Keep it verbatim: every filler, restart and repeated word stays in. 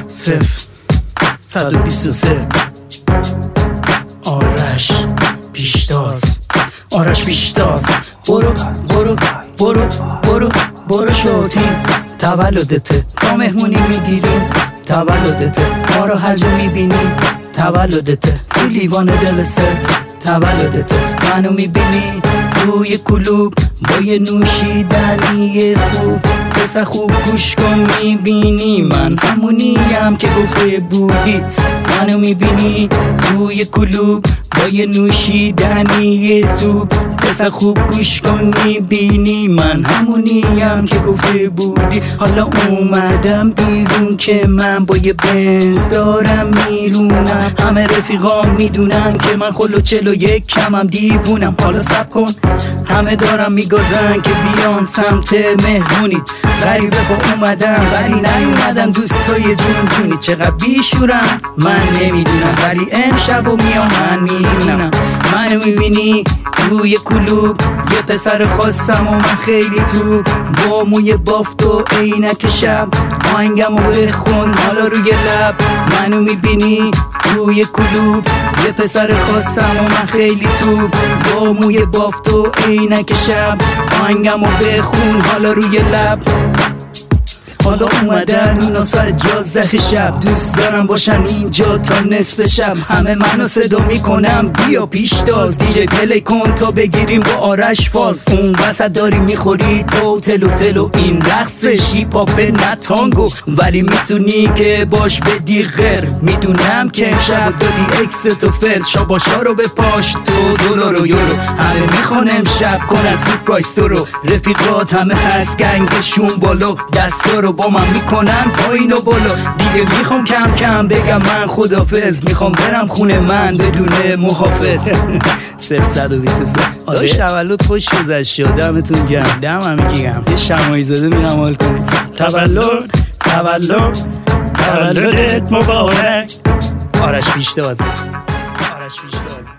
صفر صد و بیست و سه آرش پیشتاز آرش پیشتاز برو برو برو برو برو شوتیم تولدته تا مهمونی میگیریم تولدته ما رو هر جا میبینیم تولدته تو لیوان دل سر تولدته منو میبینی توی کلوب با یه نوشیدنی خوب پسر خوب گوش کن میبینی من همونیم که گفته بودی منو میبینی توی کلوب با یه نوشیدنی تو پسر خوب گوش کن میبینی من همونیم که گفته بودی حالا اومدم بیرون که من با یه بنز دارم میرونم همه رفیقام میدونن که من خلو چل و یک کمم دیوونم حالا سب کن همه دارم میگازن که بیان سمت مهمونید غریبه با اومدم ولی نیومدن دوستای جون جونی چقدر بیشورم من نمیدونم ولی امشب و میام من میدونم منو میبینی روی کلوب یه پسر خواستم و من خیلی تو با موی بافت و عینک شب آهنگم و بخون حالا روی لب منو میبینی روی کلوب یه پسر خواستم و من خیلی تو با موی بافت و عینک شب آهنگم و بخون حالا روی لب حالا اومدن اونا ساعت یازده شب دوست دارم باشن اینجا تا نصف شب همه منو صدا میکنم بیا پیشتاز دیجی پلی کن تا بگیریم با آرش فاز اون وسط داری میخوری تو تلو تلو این رقص شیپاپ نه تانگو ولی میتونی که باش بدی غیر میدونم که امشب دادی اکس تو فرد شاباشا رو بپاش تو دلار و یورو همه میخوان امشب کنن سورپرایز تو رو رفیقات همه هست گنگشون بالا دستا رو با من میکنن پایین و بالا دیگه میخوام کم کم بگم من خدافظ میخوام برم خونه من بدون محافظ صفر صد و بیست و سه داشت تولد خوش گذشت دمتون گرم دم هم میگم یه شمایی زاده میرم حال کنی تولد تولد تولدت مبارک آرش پیشتاز آرش پیشتاز